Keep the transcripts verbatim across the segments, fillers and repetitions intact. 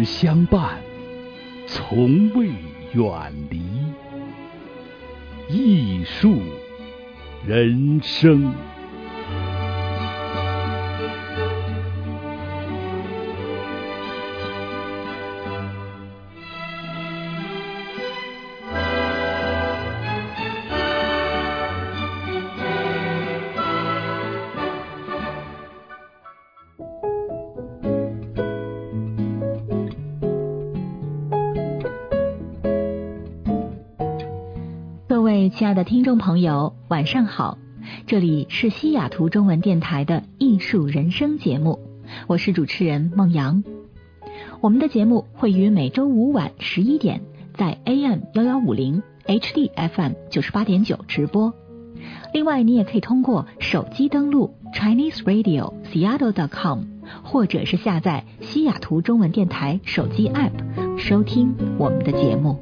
直相伴，从未远离。艺术人生。 各位亲爱的听众朋友，晚上好，这里是西雅图中文电台的艺术人生节目，我是主持人孟阳。我们的节目会于每周五晚十一点在 A M 一一五零 H D F M 九十八点九 直播。另外你也可以通过手机登录 Chinese Radio Seattle dot com 或者是下载西雅图中文电台手机 App 收听我们的节目。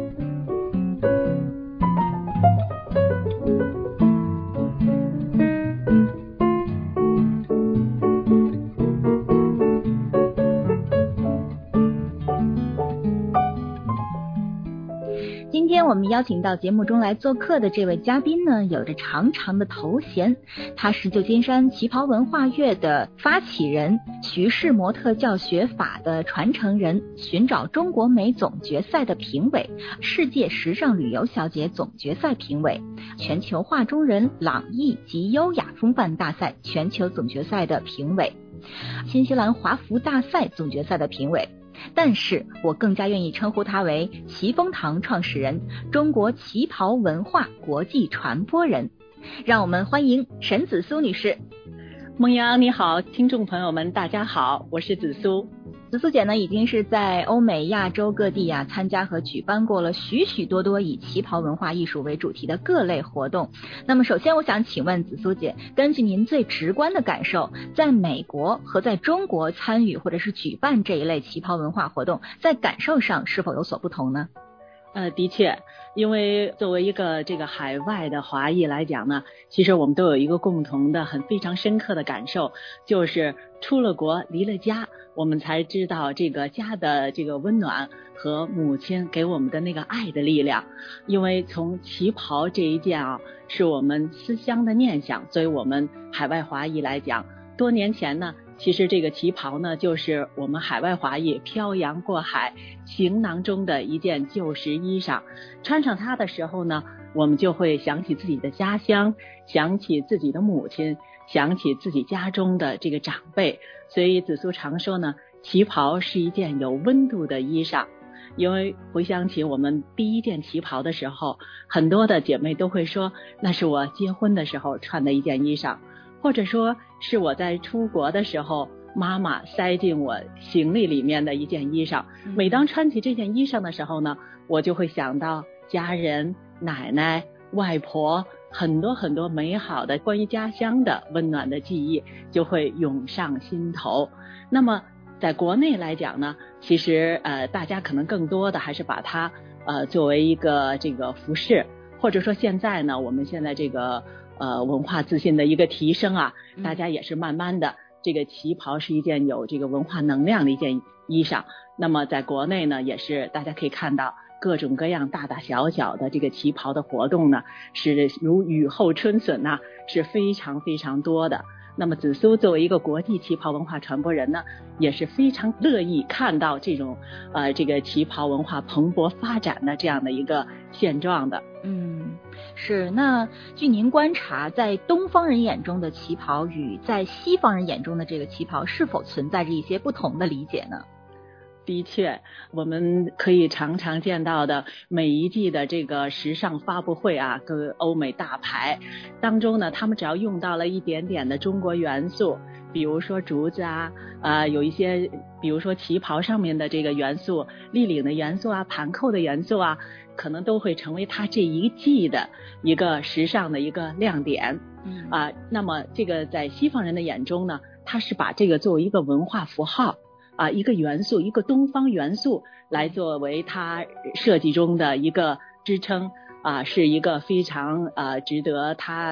今天我们邀请到节目中来做客的这位嘉宾呢，有着长长的头衔，他是旧金山旗袍文化月的发起人，徐氏模特教学法的传承人，寻找中国美总决赛的评委，世界时尚旅游小姐总决赛评委，全球画中人朗逸及优雅风范大赛全球总决赛的评委，新西兰华服大赛总决赛的评委。但是我更加愿意称呼他为旗风堂创始人，中国旗袍文化国际传播人。让我们欢迎沈子苏女士。 孟阳你好，听众朋友们大家好，我是子苏。 子苏姐呢，已经是在欧美亚洲各地啊参加和举办过了许许多多以旗袍文化艺术为主题的各类活动。那么首先我想请问子苏姐，根据您最直观的感受，在美国和在中国参与或者是举办这一类旗袍文化活动，在感受上是否有所不同呢？ 呃，的确，因为作为一个这个海外的华裔来讲呢，其实我们都有一个共同的很非常深刻的感受，就是出了国离了家，我们才知道这个家的这个温暖和母亲给我们的那个爱的力量。因为从旗袍这一件啊，是我们思乡的念想，所以我们海外华裔来讲，多年前呢，其实这个旗袍呢，就是我们海外华裔漂洋过海行囊中的一件旧时衣裳。穿上它的时候呢，我们就会想起自己的家乡，想起自己的母亲，想起自己家中的这个长辈。所以子苏常说呢，旗袍是一件有温度的衣裳。因为回想起我们第一件旗袍的时候，很多的姐妹都会说，那是我结婚的时候穿的一件衣裳，或者说是我在出国的时候妈妈塞进我行李里面的一件衣裳。每当穿起这件衣裳的时候呢，我就会想到家人、奶奶、外婆，很多很多美好的关于家乡的温暖的记忆就会涌上心头。那么在国内来讲呢，其实呃大家可能更多的还是把它呃作为一个这个服饰，或者说现在呢，我们现在这个呃文化自信的一个提升啊，大家也是慢慢的，这个旗袍是一件有这个文化能量的一件衣裳。那么在国内呢，也是大家可以看到各种各样大大小小的这个旗袍的活动呢，是如雨后春笋呐、啊，是非常非常多的。那么子苏作为一个国际旗袍文化传播人呢，也是非常乐意看到这种呃这个旗袍文化蓬勃发展的这样的一个现状的。 嗯，是。那据您观察，在东方人眼中的旗袍与在西方人眼中的这个旗袍是否存在着一些不同的理解呢？ 的确，我们可以常常见到的每一季的这个时尚发布会啊，各欧美大牌当中呢，他们只要用到了一点点的中国元素，比如说竹子啊，呃，有一些比如说旗袍上面的这个元素，立领的元素啊，盘扣的元素啊，可能都会成为它这一季的一个时尚的一个亮点。嗯啊，那么这个在西方人的眼中呢，他是把这个作为一个文化符号。啊，一个元素，一个东方元素来作为它设计中的一个支撑啊，是一个非常呃值得它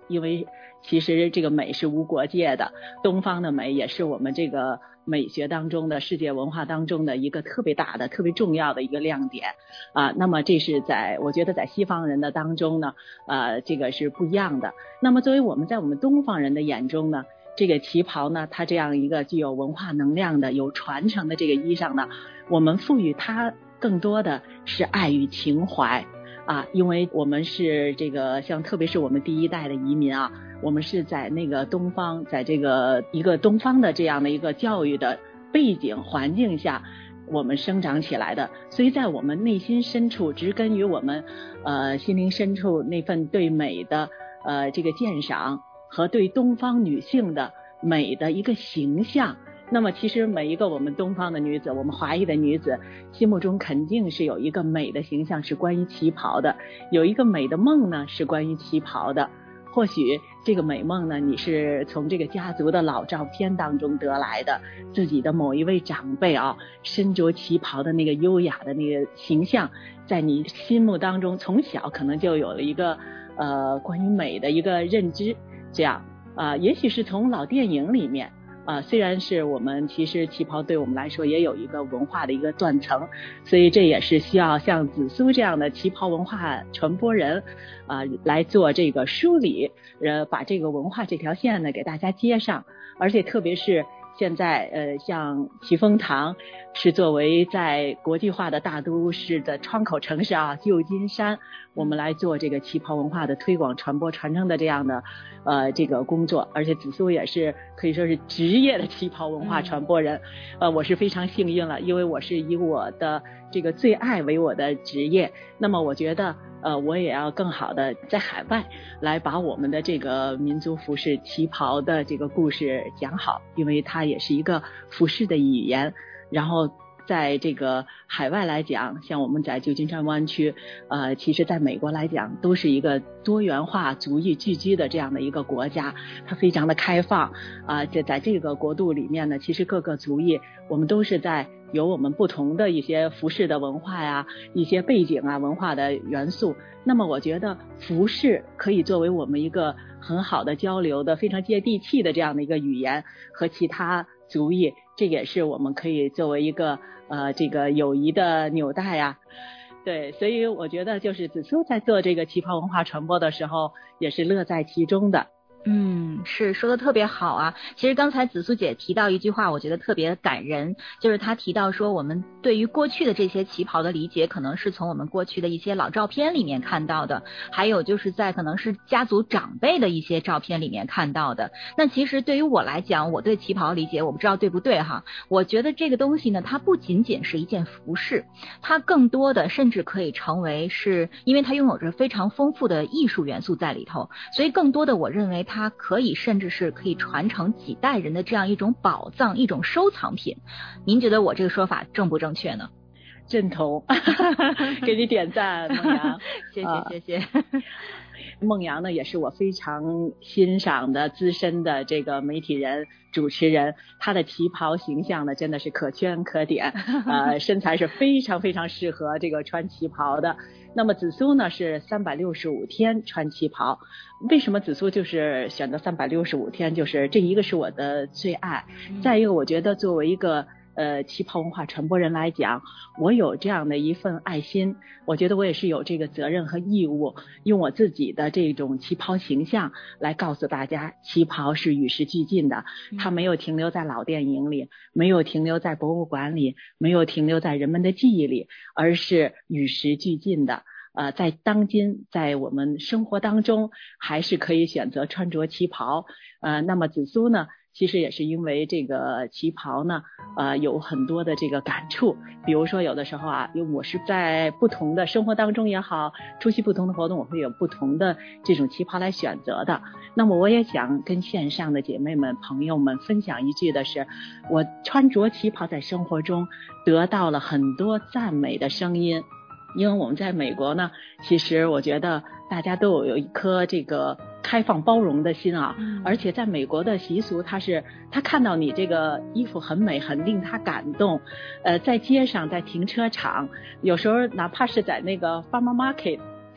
因为其实这个美是无国界的，东方的美也是我们这个美学当中的世界文化当中的一个特别大的特别重要的一个亮点啊。那么这是在我觉得在西方人的当中呢呃这个是不一样的。那么作为我们在我们东方人的眼中呢，这个旗袍呢，它这样一个具有文化能量的有传承的这个衣裳呢，我们赋予它更多的是爱与情怀啊，因为我们是这个像特别是我们第一代的移民啊，我们是在那个东方，在这个一个东方的这样的一个教育的背景环境下我们生长起来的，所以在我们内心深处植根于我们呃心灵深处那份对美的呃这个鉴赏和对东方女性的美的一个形象。那么其实每一个我们东方的女子，我们华裔的女子心目中肯定是有一个美的形象是关于旗袍的，有一个美的梦呢是关于旗袍的。或许这个美梦呢，你是从这个家族的老照片当中得来的，自己的某一位长辈啊，身着旗袍的那个优雅的那个形象，在你心目当中从小可能就有了一个呃关于美的一个认知，这样啊、呃，也许是从老电影里面啊、呃，虽然是我们其实旗袍对我们来说也有一个文化的一个断层，所以这也是需要像紫苏这样的旗袍文化传播人啊、呃、来做这个梳理，呃把这个文化这条线呢给大家接上。而且特别是现在呃像祈丰堂是作为在国际化的大都市的窗口城市啊，旧金山，我们来做这个旗袍文化的推广传播传承的这样的呃这个工作。而且紫苏也是可以说是职业的旗袍文化传播人，呃我是非常幸运了，因为我是以我的这个最爱为我的职业。那么我觉得呃我也要更好的在海外来把我们的这个民族服饰旗袍的这个故事讲好，因为它也是一个服饰的语言。然后在这个海外来讲，像我们在旧金山湾区呃其实在美国来讲都是一个多元化族裔聚居的这样的一个国家，它非常的开放啊。这、呃、在这个国度里面呢，其实各个族裔我们都是在有我们不同的一些服饰的文化呀，一些背景啊，文化的元素。那么我觉得服饰可以作为我们一个很好的交流的非常接地气的这样的一个语言和其他族裔，这也是我们可以作为一个呃这个友谊的纽带呀。对，所以我觉得就是紫苏在做这个旗袍文化传播的时候也是乐在其中的。 嗯，是说的特别好啊。其实刚才紫苏姐提到一句话，我觉得特别感人，就是她提到说我们对于过去的这些旗袍的理解，可能是从我们过去的一些老照片里面看到的，还有就是在可能是家族长辈的一些照片里面看到的。那其实对于我来讲，我对旗袍理解，我不知道对不对哈，我觉得这个东西呢，它不仅仅是一件服饰，它更多的甚至可以成为是，因为它拥有着非常丰富的艺术元素在里头，所以更多的我认为它可以甚至是可以传承几代人的这样一种宝藏，一种收藏品。您觉得我这个说法正不正确呢？ 认同给你点赞，孟阳谢谢谢谢。 孟阳呢也是我非常欣赏的资深的这个媒体人主持人，他的旗袍形象呢真的是可圈可点，呃身材是非常非常适合这个穿旗袍的。那么紫苏呢是三百六十五天穿旗袍，为什么紫苏就是选择三百六十五天？就是这一个是我的最爱，再一个我觉得作为一个呃旗袍文化传播人来讲，我有这样的一份爱心，我觉得我也是有这个责任和义务，用我自己的这种旗袍形象来告诉大家，旗袍是与时俱进的，它没有停留在老电影里，没有停留在博物馆里，没有停留在人们的记忆里，而是与时俱进的。呃，在当今，在我们生活当中，还是可以选择穿着旗袍。呃，那么紫苏呢，其实也是因为这个旗袍呢，呃，有很多的这个感触。比如说，有的时候啊，因为我是在不同的生活当中也好，出席不同的活动，我会有不同的这种旗袍来选择的。那么，我也想跟线上的姐妹们、朋友们分享一句的是，我穿着旗袍在生活中得到了很多赞美的声音。因为我们在美国呢，其实我觉得大家都有一颗这个开放包容的心啊，而且在美国的习俗，他是他看到你这个衣服很美，很令他感动，呃，在街上，在停车场，有时候哪怕是在那个 farmer market，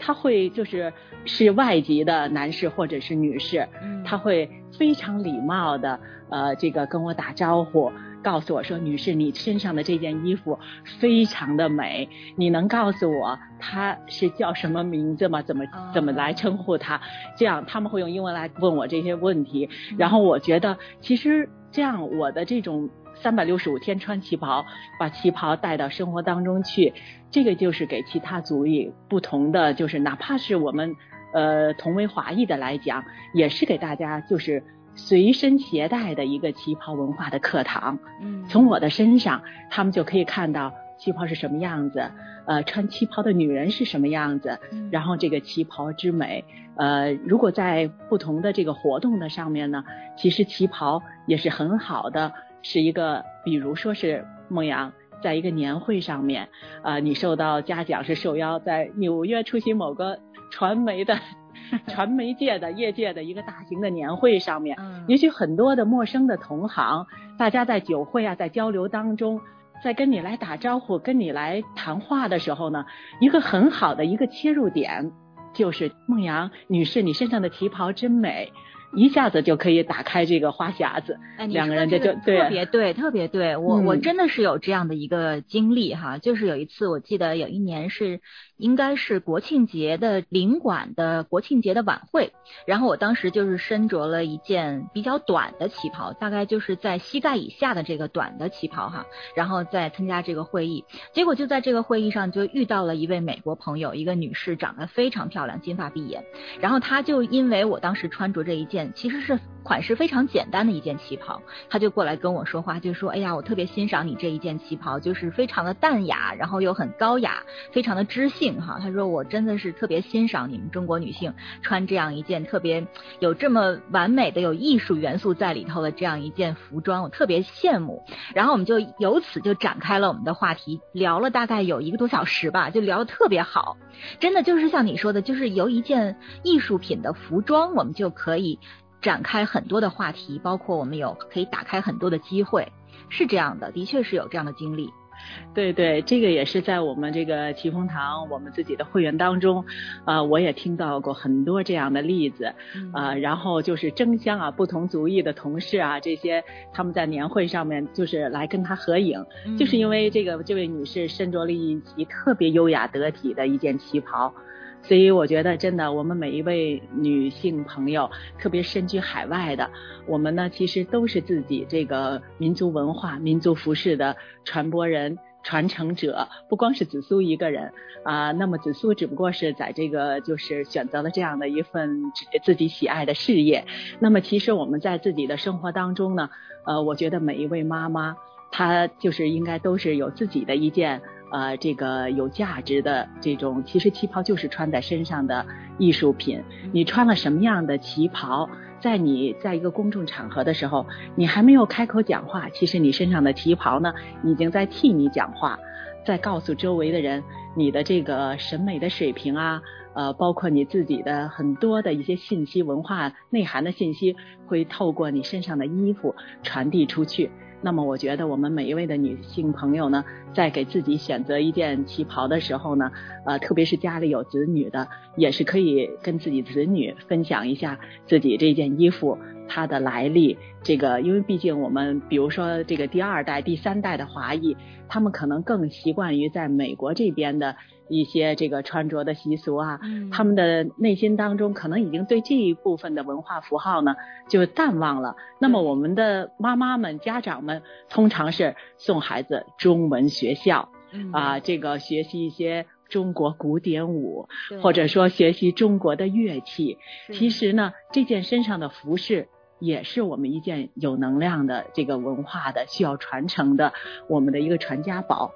他会就是是外籍的男士或者是女士，他会非常礼貌的呃这个跟我打招呼，告诉我说，女士，你身上的这件衣服非常的美，你能告诉我他是叫什么名字吗？怎么怎么来称呼他？这样他们会用英文来问我这些问题，然后我觉得其实这样我的这种三百六十五天穿旗袍，把旗袍带到生活当中去，这个就是给其他族裔不同的，就是哪怕是我们呃同为华裔的来讲，也是给大家就是随身携带的一个旗袍文化的课堂。嗯，从我的身上他们就可以看到旗袍是什么样子，呃穿旗袍的女人是什么样子，然后这个旗袍之美，呃如果在不同的这个活动的上面呢，其实旗袍也是很好的，是一个比如说是梦阳在一个年会上面，呃你受到嘉奖是受邀在纽约出席某个传媒的传媒界的业界的一个大型的年会上面，也许很多的陌生的同行，大家在酒会啊，在交流当中，在跟你来打招呼跟你来谈话的时候呢，一个很好的一个切入点就是梦阳女士你身上的旗袍真美，一下子就可以打开这个花匣子， 哎， 两个人就就特别对，特别对。我、嗯、我真的是有这样的一个经历哈，就是有一次我记得有一年是应该是国庆节的领馆的国庆节的晚会，然后我当时就是身着了一件比较短的旗袍，大概就是在膝盖以下的这个短的旗袍哈，然后再参加这个会议，结果就在这个会议上就遇到了一位美国朋友，一个女士，长得非常漂亮，金发碧眼，然后她就因为我当时穿着这一件其实是款式非常简单的一件旗袍，他就过来跟我说话，就说哎呀我特别欣赏你这一件旗袍，就是非常的淡雅，然后又很高雅，非常的知性哈。他说我真的是特别欣赏你们中国女性穿这样一件特别有这么完美的有艺术元素在里头的这样一件服装，我特别羡慕。然后我们就由此就展开了我们的话题，聊了大概有一个多小时吧，就聊得特别好。真的就是像你说的，就是由一件艺术品的服装我们就可以展开很多的话题，包括我们有可以打开很多的机会，是这样的，的确是有这样的经历。 对对，这个也是在我们这个祈风堂我们自己的会员当中，呃，我也听到过很多这样的例子，啊、呃，然后就是争相啊，不同族裔的同事啊，这些他们在年会上面就是来跟他合影，嗯、就是因为这个这位女士身着了一袭特别优雅得体的一件旗袍。所以我觉得真的我们每一位女性朋友，特别身居海外的，我们呢其实都是自己这个民族文化民族服饰的传播人传承者，不光是紫苏一个人啊、呃，那么紫苏只不过是在这个就是选择了这样的一份自己喜爱的事业，那么其实我们在自己的生活当中呢，呃我觉得每一位妈妈她就是应该都是有自己的一件呃，这个有价值的这种，其实旗袍就是穿在身上的艺术品。你穿了什么样的旗袍，在你在一个公众场合的时候，你还没有开口讲话，其实你身上的旗袍呢，已经在替你讲话，在告诉周围的人你的这个审美的水平啊，呃，包括你自己的很多的一些信息，文化内涵的信息，会透过你身上的衣服传递出去。那么我觉得我们每一位的女性朋友呢，在给自己选择一件旗袍的时候呢，呃，特别是家里有子女的，也是可以跟自己子女分享一下自己这件衣服它的来历。这个因为毕竟我们比如说这个第二代第三代的华裔，他们可能更习惯于在美国这边的一些这个穿着的习俗啊，嗯、他们的内心当中可能已经对这一部分的文化符号呢就淡忘了。那么我们的妈妈们家长们通常是送孩子中文学校，嗯、啊，这个学习一些中国古典舞，或者说学习中国的乐器。其实呢，这件身上的服饰也是我们一件有能量的这个文化的需要传承的我们的一个传家宝。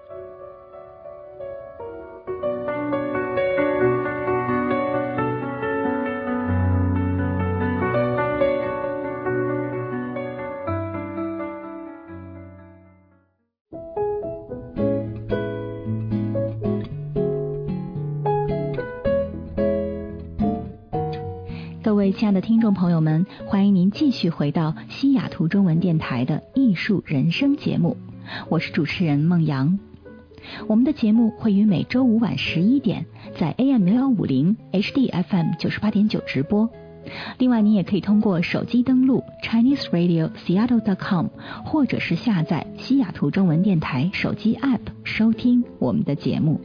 各位亲爱的听众朋友们，欢迎您继续回到西雅图中文电台的艺术人生节目，我是主持人孟阳。 我们的节目会于每周五晚十一点在 A M 六幺五零 H D F M 九十八点九直播。另外，你也可以通过手机登录 Chinese Radio Seattle dot com， 或者是下载西雅图中文电台手机 App 收听我们的节目。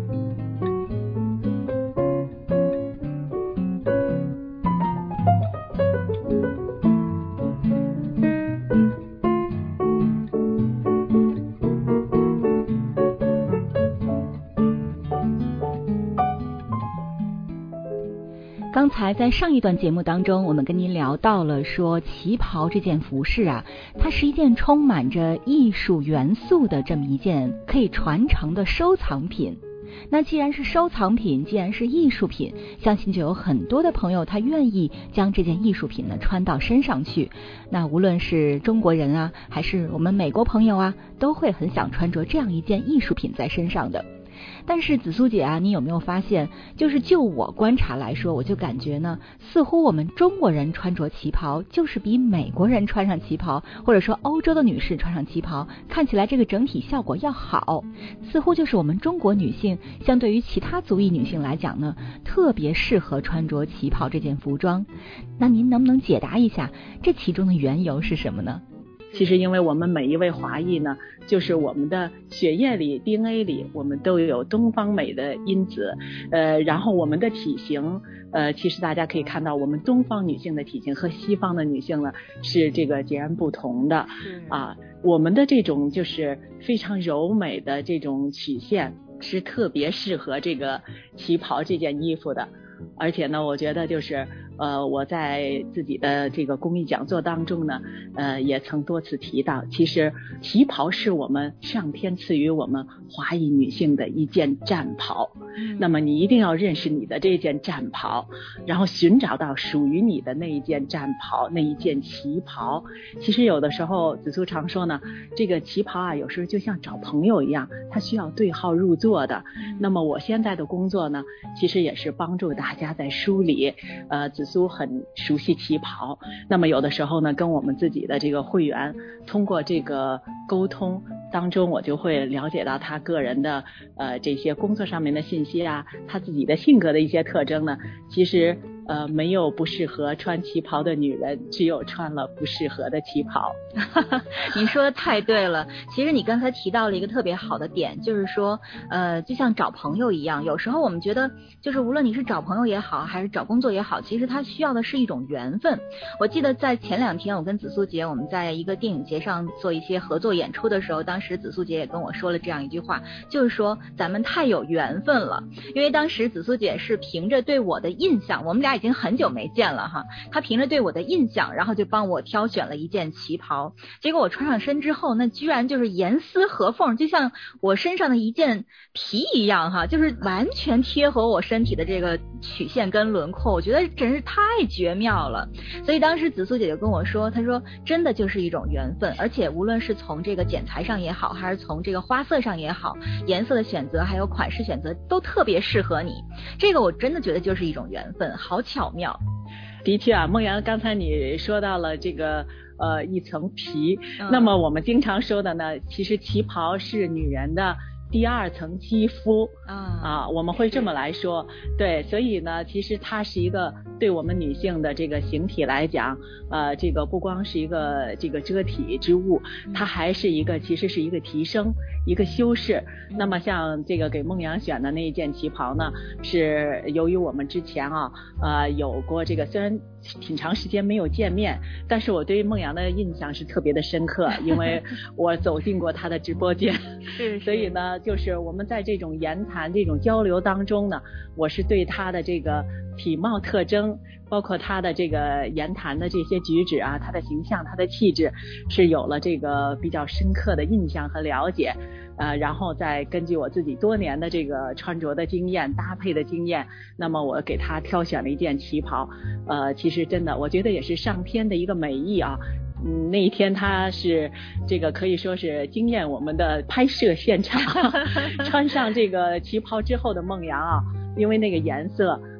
刚才在上一段节目当中，我们跟您聊到了说旗袍这件服饰啊，它是一件充满着艺术元素的这么一件可以传承的收藏品。那既然是收藏品，既然是艺术品，相信就有很多的朋友他愿意将这件艺术品呢穿到身上去。那无论是中国人啊，还是我们美国朋友啊，都会很想穿着这样一件艺术品在身上的。但是紫苏姐啊，你有没有发现，就是就我观察来说，我就感觉呢，似乎我们中国人穿着旗袍就是比美国人穿上旗袍，或者说欧洲的女士穿上旗袍，看起来这个整体效果要好，似乎就是我们中国女性相对于其他族裔女性来讲呢，特别适合穿着旗袍这件服装。那您能不能解答一下这其中的缘由是什么呢？ 其实因为我们每一位华裔呢，就是我们的血液里 D N A 里我们都有东方美的因子，呃，然后我们的体型，呃，其实大家可以看到我们东方女性的体型和西方的女性呢是这个截然不同的啊，我们的这种就是非常柔美的这种曲线是特别适合这个旗袍这件衣服的。而且呢，我觉得就是呃，我在自己的这个公益讲座当中呢，呃，也曾多次提到，其实旗袍是我们上天赐予我们华裔女性的一件战袍。嗯、那么你一定要认识你的这件战袍，然后寻找到属于你的那一件战袍，那一件旗袍。其实有的时候紫苏常说呢，这个旗袍啊，有时候就像找朋友一样，它需要对号入座的。嗯、那么我现在的工作呢，其实也是帮助大家在梳理，呃，紫苏很熟悉旗袍，那么有的时候呢，跟我们自己的这个会员通过这个沟通当中，我就会了解到他个人的呃这些工作上面的信息啊，他自己的性格的一些特征呢，其实呃没有不适合穿旗袍的女人，只有穿了不适合的旗袍。 你说的太对了，其实你刚才提到了一个特别好的点，就是说呃就像找朋友一样，有时候我们觉得就是无论你是找朋友也好，还是找工作也好，其实它需要的是一种缘分。我记得在前两天我跟紫苏姐我们在一个电影节上做一些合作演出的时候，当时紫苏姐也跟我说了这样一句话，就是说咱们太有缘分了。因为当时紫苏姐是凭着对我的印象，我们俩已经很久没见了哈，她凭着对我的印象，然后就帮我挑选了一件旗袍，结果我穿上身之后，那居然就是严丝合缝，就像我身上的一件皮一样哈，就是完全贴合我身体的这个曲线跟轮廓，我觉得真是太绝妙了。所以当时紫苏姐就跟我说，她说真的就是一种缘分，而且无论是从这个剪裁上也好，还是从这个花色上也好，颜色的选择还有款式选择都特别适合你，这个我真的觉得就是一种缘分，好巧妙。 的确啊，梦阳刚才你说到了这个呃一层皮、嗯、那么我们经常说的呢，其实旗袍是女人的第二层肌肤啊啊，我们会这么来说，对，所以呢，其实它是一个对我们女性的这个形体来讲，呃，这个不光是一个这个遮体之物，它还是一个其实是一个提升，一个修饰。那么像这个给梦阳选的那一件旗袍呢，是由于我们之前啊呃有过这个，虽然挺长时间没有见面，但是我对于梦阳的印象是特别的深刻，因为我走进过他的直播间，是，所以呢，就是我们在这种言谈、这种交流当中呢，我是对他的这个体貌特征，包括他的这个言谈的这些举止啊，他的形象、他的气质，是有了这个比较深刻的印象和了解。呃，然后再根据我自己多年的这个穿着的经验、搭配的经验，那么我给他挑选了一件旗袍。呃，其实真的，我觉得也是上天的一个美意啊。嗯，那一天他是这个可以说是惊艳我们的拍摄现场，穿上这个旗袍之后的梦阳啊，因为那个颜色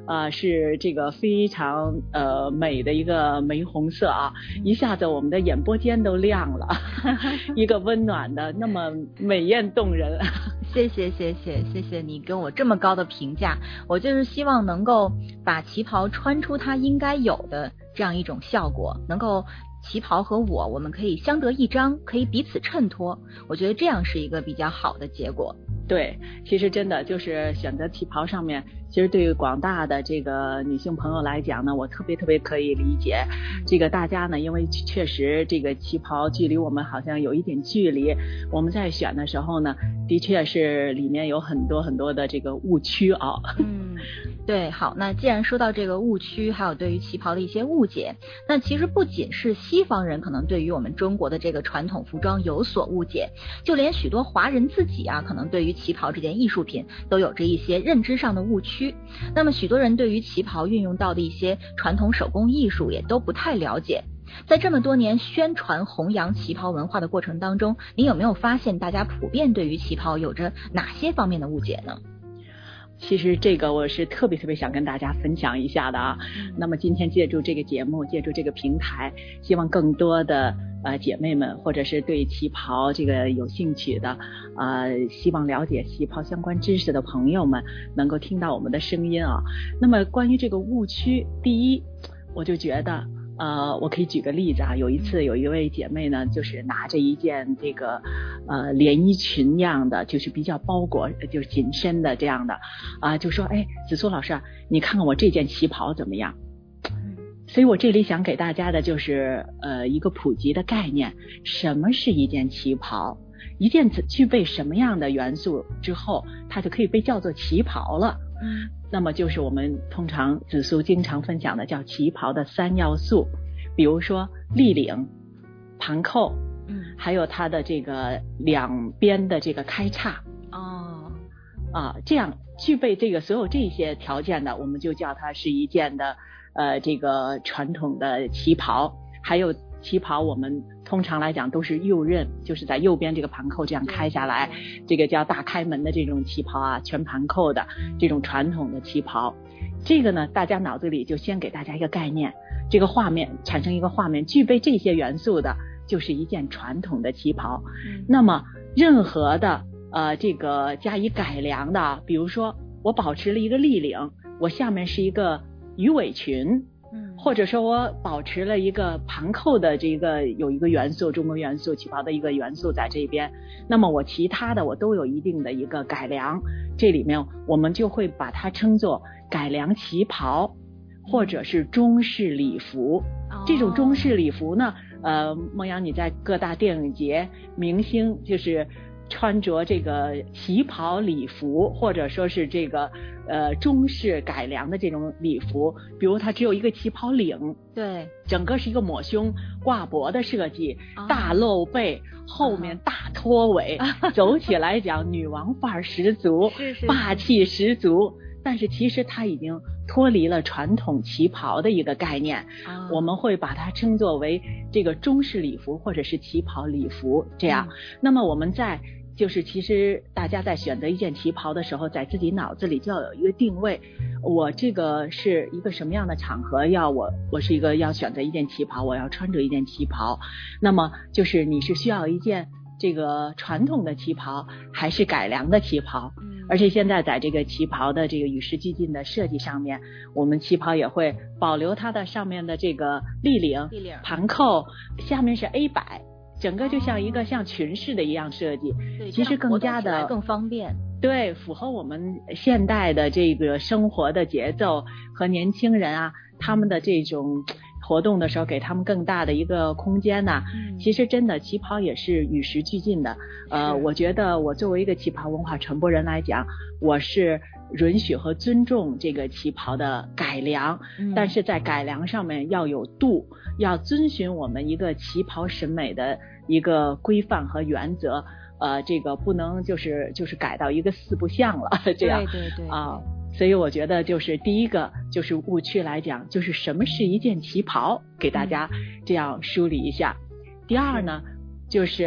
呃，是这个非常呃美的一个玫红色啊，一下子我们的演播间都亮了，一个温暖的，那么美艳动人。 谢谢谢谢谢谢你给我这么高的评价，我就是希望能够把旗袍穿出它应该有的这样一种效果，能够旗袍和我我们可以相得益彰，可以彼此衬托，我觉得这样是一个比较好的结果。 对，其实真的就是选择旗袍上面，其实对于广大的这个女性朋友来讲呢，我特别特别可以理解。这个大家呢，因为确实这个旗袍距离我们好像有一点距离，我们在选的时候呢，的确是里面有很多很多的这个误区啊。 嗯，对，好，那既然说到这个误区，还有对于旗袍的一些误解，那其实不仅是西方人可能对于我们中国的这个传统服装有所误解，就连许多华人自己啊，可能对于旗袍这件艺术品都有着一些认知上的误区。那么许多人对于旗袍运用到的一些传统手工艺术也都不太了解。在这么多年宣传弘扬旗袍文化的过程当中，您有没有发现大家普遍对于旗袍有着哪些方面的误解呢？ 其实这个我是特别特别想跟大家分享一下的啊。那么今天借助这个节目，借助这个平台，希望更多的呃姐妹们，或者是对旗袍这个有兴趣的，呃，希望了解旗袍相关知识的朋友们，能够听到我们的声音啊。那么关于这个误区，第一，我就觉得。呃，我可以举个例子啊，有一次有一位姐妹呢，就是拿着一件这个呃连衣裙样的，就是比较包裹，就是紧身的这样的啊、呃，就说哎，子苏老师啊，你看看我这件旗袍怎么样？所以我这里想给大家的就是呃一个普及的概念，什么是一件旗袍？一件具备什么样的元素之后，它就可以被叫做旗袍了。嗯，那么就是我们通常子苏经常分享的叫旗袍的三要素，比如说立领、盘扣，嗯，还有它的这个两边的这个开叉。哦，啊，这样具备这个所有这些条件的，我们就叫它是一件的呃这个传统的旗袍。还有旗袍我们通常来讲都是右衽，就是在右边这个盘扣这样开下来，这个叫大开门的这种旗袍啊，全盘扣的这种传统的旗袍。这个呢，大家脑子里就先给大家一个概念，这个画面产生一个画面，具备这些元素的就是一件传统的旗袍。嗯、那么任何的呃这个加以改良的，比如说我保持了一个立领，我下面是一个鱼尾裙，或者说我保持了一个盘扣的这个有一个元素，中国元素旗袍的一个元素在这边，那么我其他的我都有一定的一个改良，这里面我们就会把它称作改良旗袍或者是中式礼服。这种中式礼服呢，呃，梦阳你在各大电影节明星就是穿着这个旗袍礼服，或者说是这个呃中式改良的这种礼服，比如它只有一个旗袍领，对，整个是一个抹胸挂脖的设计，啊、大露背，后面大拖尾，啊、走起来讲女王范儿十足，是是是霸气十足。但是其实它已经脱离了传统旗袍的一个概念，啊、我们会把它称作为这个中式礼服或者是旗袍礼服这样。嗯、那么我们在就是其实大家在选择一件旗袍的时候，在自己脑子里就要有一个定位，我这个是一个什么样的场合，要我我是一个要选择一件旗袍，我要穿着一件旗袍，那么就是你是需要一件这个传统的旗袍还是改良的旗袍。嗯，而且现在在这个旗袍的这个与时俱进的设计上面，我们旗袍也会保留它的上面的这个立领、立领盘扣，下面是 A 摆，整个就像一个像裙式的一样设计，对，其实更加的更方便， 对，符合我们现代的这个生活的节奏和年轻人啊他们的这种活动的时候，给他们更大的一个空间呐、啊。嗯、其实真的旗袍也是与时俱进的。呃，我觉得我作为一个旗袍文化传播人来讲，我是允许和尊重这个旗袍的改良，嗯、但是在改良上面要有度，要遵循我们一个旗袍审美的一个规范和原则。呃，这个不能就是就是改到一个四不像了，这样对对对啊。所以我觉得就是第一个就是误区来讲，就是什么是一件旗袍，给大家这样梳理一下。嗯、第二呢，就是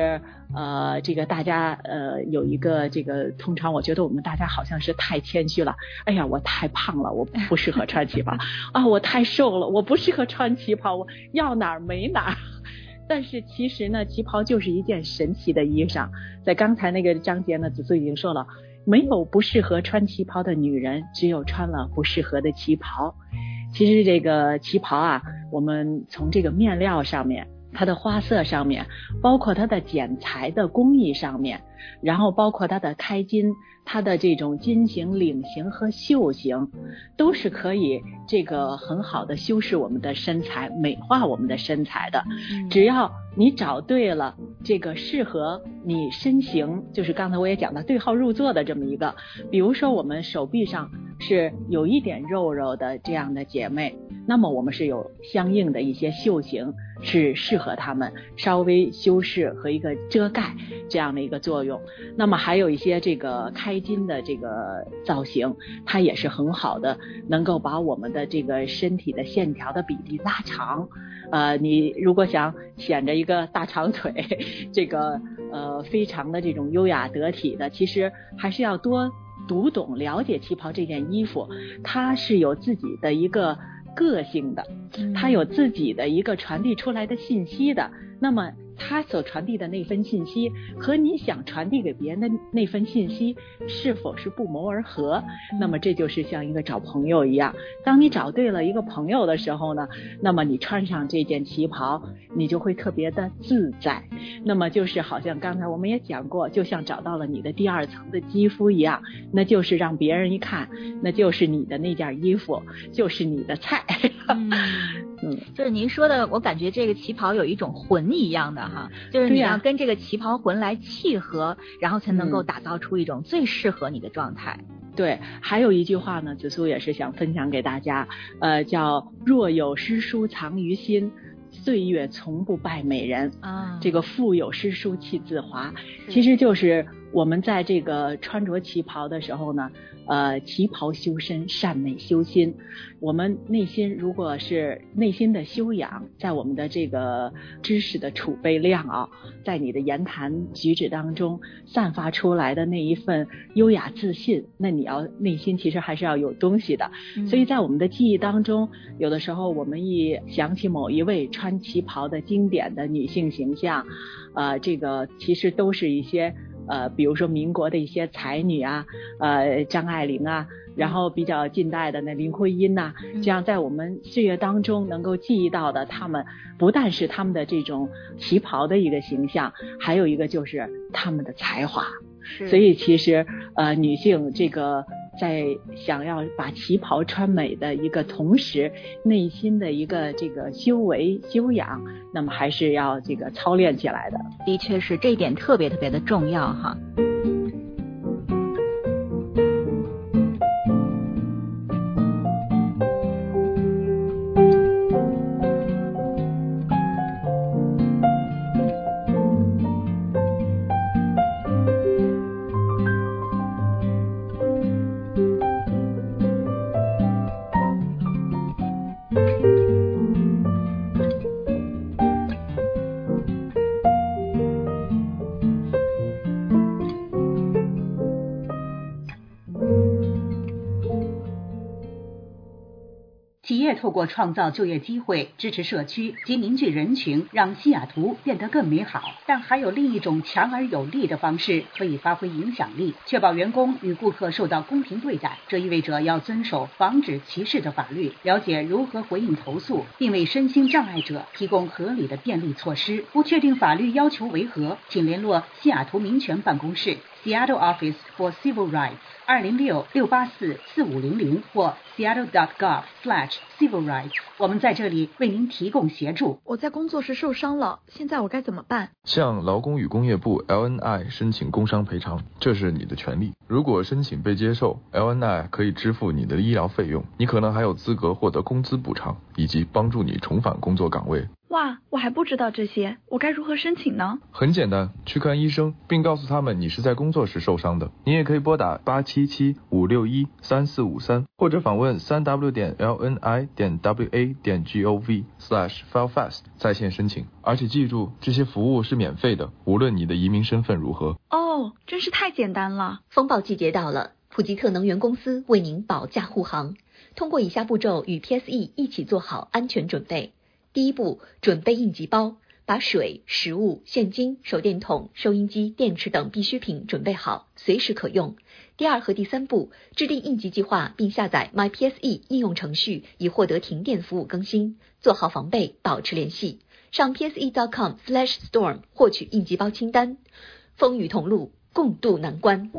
呃，这个大家呃有一个这个，通常我觉得我们大家好像是太谦虚了。哎呀，我太胖了，我不适合穿旗袍啊，我太瘦了，我不适合穿旗袍，我要哪儿没哪儿。但是其实呢，旗袍就是一件神奇的衣裳。在刚才那个章节呢，子苏已经说了，没有不适合穿旗袍的女人，只有穿了不适合的旗袍。其实这个旗袍啊，我们从这个面料上面，它的花色上面，包括它的剪裁的工艺上面，然后包括它的开襟，它的这种襟型、领型和袖型，都是可以这个很好的修饰我们的身材，美化我们的身材的。只要你找对了这个适合你身形，就是刚才我也讲的对号入座的这么一个，比如说我们手臂上是有一点肉肉的这样的姐妹，那么我们是有相应的一些袖型是适合她们稍微修饰和一个遮盖这样的一个作用。那么还有一些这个开襟的这个造型，它也是很好的，能够把我们的这个身体的线条的比例拉长。呃，你如果想显着一个大长腿，这个呃非常的这种优雅得体的，其实还是要多读懂了解旗袍这件衣服，它是有自己的一个个性的，它有自己的一个传递出来的信息的。那么它所传递的那份信息和你想传递给别人的那份信息是否是不谋而合，那么这就是像一个找朋友一样，当你找对了一个朋友的时候呢，那么你穿上这件旗袍，你就会特别的自在。那么就是好像刚才我们也讲过，就像找到了你的第二层的肌肤一样，那就是让别人一看，那就是你的那件衣服，就是你的菜。 嗯嗯，就是您说的，我感觉这个旗袍有一种魂一样的哈，就是你要跟这个旗袍魂来契合，然后才能够打造出一种最适合你的状态。 对，还有一句话呢，子苏也是想分享给大家，呃，叫若有诗书藏于心，岁月从不败美人啊。这个腹有诗书气自华，其实就是我们在这个穿着旗袍的时候呢，呃，旗袍修身，善美修心。我们内心如果是内心的修养，在我们的这个知识的储备量啊，在你的言谈举止当中散发出来的那一份优雅自信，那你要内心其实还是要有东西的。嗯、所以在我们的记忆当中，有的时候我们一想起某一位穿旗袍的经典的女性形象，呃，这个其实都是一些呃，比如说民国的一些才女啊，呃，张爱玲啊，然后比较近代的那林徽因呐、啊，这样在我们岁月当中能够记忆到的，他们不但是他们的这种旗袍的一个形象，还有一个就是他们的才华。所以其实呃，女性这个在想要把旗袍穿美的一个同时，内心的一个这个修为修养，那么还是要这个操练起来的。 的确是，这一点特别特别的重要哈。 企业透过创造就业机会、支持社区及凝聚人群，让西雅图变得更美好。但还有另一种强而有力的方式可以发挥影响力，确保员工与顾客受到公平对待。这意味着要遵守防止歧视的法律，了解如何回应投诉，并为身心障碍者提供合理的便利措施。不确定法律要求为何，请联络西雅图民权办公室 Seattle Office for Civil Rights 二零六六八四四五零零或 seattle dot gov slash civil rights。 我们在这里为您提供协助。 我在工作时受伤了，现在我该怎么办？ 向劳工与工业部 L N I 申请工伤赔偿，这是你的权利。如果申请被接受， L N I 可以支付你的医疗费用，你可能还有资格获得工资补偿，以及帮助你重返工作岗位。 哇，我还不知道这些，我该如何申请呢？ 很简单，去看医生，并告诉他们你是在工作时受伤的。你也可以拨打八七七五六一三四五三，或者访问三 w 点 l n i 点 w a 点 g o v slash file fast 在线申请。而且记住，这些服务是免费的，无论你的移民身份如何。 哦，真是太简单了。 风暴季节到了，普吉特能源公司为您保驾护航，通过以下步骤与 P S E 一起做好安全准备。第一步，准备应急包，把水、食物、现金、手电筒、收音机、电池等必需品准备好，随时可用。第二和第三步，制定应急计划，并下载 My P S E 应用程序，以获得停电服务更新。做好防备，保持联系。上 p s e dot com slash storm 获取应急包清单。风雨同路，共度难关。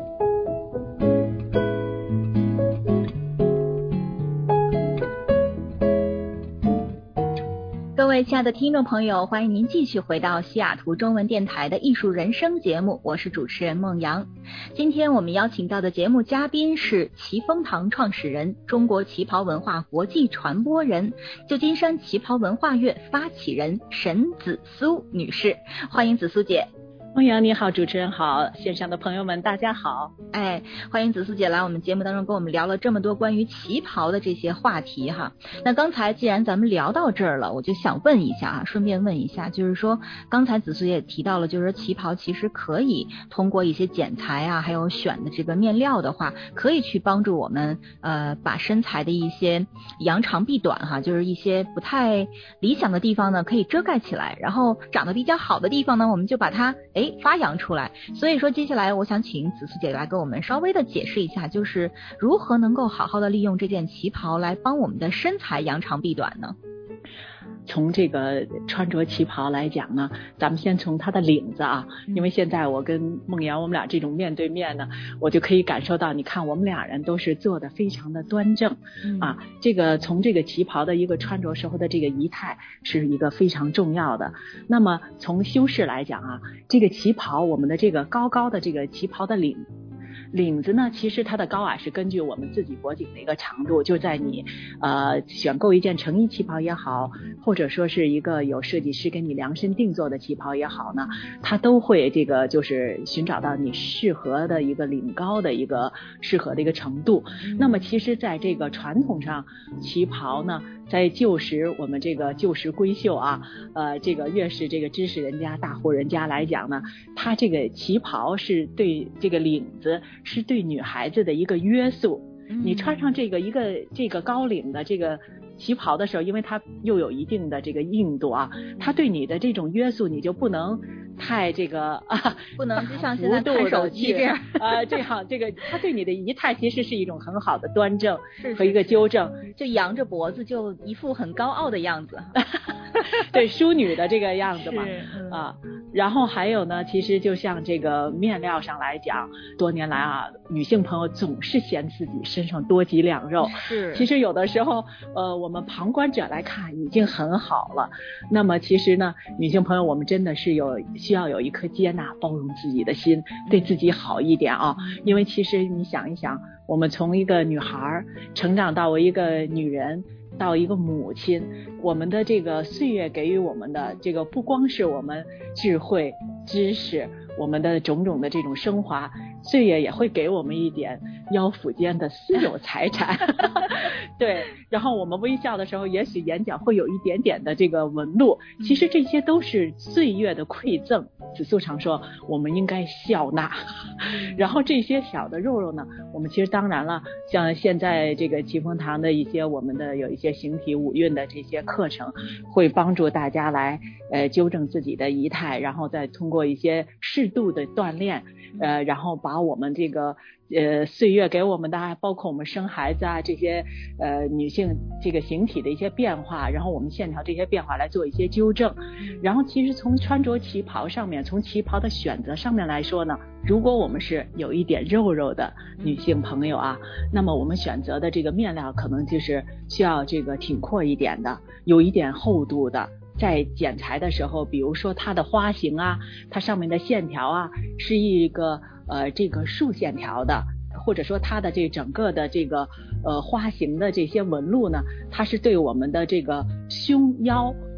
各位亲爱的听众朋友，欢迎您继续回到西雅图中文电台的艺术人生节目，我是主持人孟阳。今天我们邀请到的节目嘉宾是奇风堂创始人、中国旗袍文化国际传播人、旧金山旗袍文化月发起人沈子苏女士，欢迎子苏姐。 孟阳你好，主持人好，线上的朋友们大家好。 哎，欢迎子苏姐来我们节目当中跟我们聊了这么多关于旗袍的这些话题哈。那刚才既然咱们聊到这儿了，我就想问一下啊，顺便问一下，就是说刚才子苏也提到了，就是说旗袍其实可以通过一些剪裁啊，还有选的这个面料的话，可以去帮助我们呃把身材的一些扬长避短哈，就是一些不太理想的地方呢可以遮盖起来，然后长得比较好的地方呢，我们就把它哎发扬出来。所以说接下来我想请子苏姐来跟我们稍微的解释一下，就是如何能够好好的利用这件旗袍来帮我们的身材扬长避短呢？ 从这个穿着旗袍来讲呢，咱们先从它的领子啊，因为现在我跟孟阳我们俩这种面对面呢，我就可以感受到，你看我们俩人都是做的非常的端正、嗯、啊，这个从这个旗袍的一个穿着时候的这个仪态是一个非常重要的。那么从修饰来讲啊，这个旗袍我们的这个高高的这个旗袍的领领子呢，其实它的高矮是根据我们自己脖颈的一个长度，就在你呃选购一件成衣旗袍也好，或者说是一个有设计师给你量身定做的旗袍也好呢，它都会这个就是寻找到你适合的一个领高的一个适合的一个程度。嗯、那么其实在这个传统上，旗袍呢在旧时我们这个旧时闺秀啊，呃这个越是这个知识人家大户人家来讲呢，它这个旗袍是对这个领子是对女孩子的一个约束。你穿上这个一个这个高领的这个旗袍的时候，因为它又有一定的这个硬度啊，它对你的这种约束，你就不能太这个啊， 不能就像现在看手机这样啊，这样这个它对你的仪态其实是一种很好的端正和一个纠正， 是是是就扬着脖子，就一副很高傲的样子。 对，淑女的这个样子嘛， 嗯、 啊，然后还有呢，其实就像这个面料上来讲，多年来啊，女性朋友总是嫌自己身上多几两肉， 是， 其实有的时候，呃，我们旁观者来看已经很好了。那么其实呢，女性朋友我们真的是有需要有一颗接纳、包容自己的心，对自己好一点啊。因为其实你想一想，我们从一个女孩成长到一个女人，到一个母亲，我们的这个岁月给予我们的这个不光是我们智慧、知识，我们的种种的这种升华，岁月也会给我们一点腰腹间的私有财产。对，然后我们微笑的时候，也许眼角会有一点点的这个纹路，其实这些都是岁月的馈赠。子苏常说我们应该笑纳。然后这些小的肉肉呢，我们其实当然了，像现在这个奇风堂的一些我们的有一些形体五运的这些课程，会帮助大家来呃纠正自己的仪态，然后再通过一些适度的锻炼，呃，然后把我们这个呃岁月给我们的，包括我们生孩子啊这些呃女性这个形体的一些变化，然后我们线条这些变化来做一些纠正。然后其实从穿着旗袍上面，从旗袍的选择上面来说呢，如果我们是有一点肉肉的女性朋友啊，那么我们选择的这个面料可能就是需要这个挺阔一点的，有一点厚度的。在剪裁的时候，比如说它的花型啊，它上面的线条啊，是一个呃这个竖线条的，或者说它的这整个的这个呃花型的这些纹路呢，它是对我们的这个胸腰